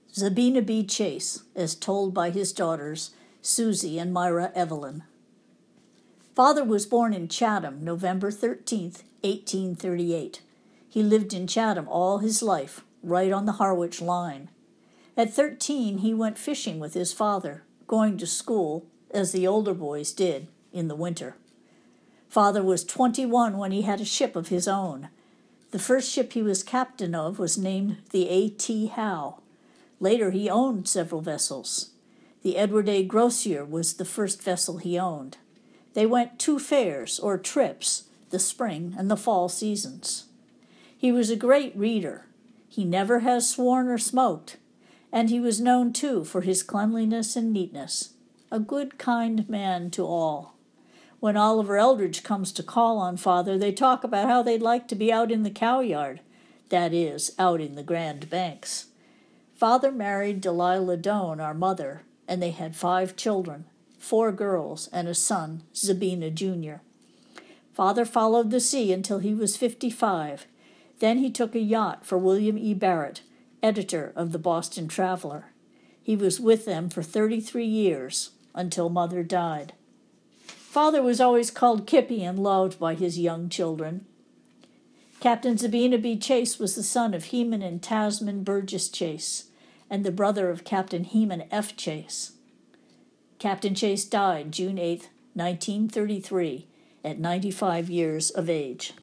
Zabina B. Chase, as told by his daughters, Susie and Myra Evelyn. Father was born in Chatham, November 13th, 1838. He lived in Chatham all his life, right on the Harwich line. At 13, he went fishing with his father, going to school, as the older boys did, in the winter. Father was 21 when he had a ship of his own. The first ship he was captain of was named the A.T. Howe. Later, he owned several vessels. The Edward A. Grossier was the first vessel he owned. They went 2 fairs, or trips, the spring and the fall seasons. He was a great reader. He never has sworn or smoked, and he was known, too, for his cleanliness and neatness. A good, kind man to all. When Oliver Eldridge comes to call on Father, they talk about how they'd like to be out in the cow yard, that is, out in the Grand Banks. Father married Delilah Doane, our mother, and they had 5 children, 4 girls and a son, Zabina Jr. Father followed the sea until he was 55. Then he took a yacht for William E. Barrett, editor of the Boston Traveler. He was with them for 33 years, until Mother died. Father was always called Kippy and loved by his young children. Captain Zabina B. Chase was the son of Heman and Tasman Burgess Chase, and the brother of Captain Heman F. Chase. Captain Chase died June 8, 1933, at 95 years of age.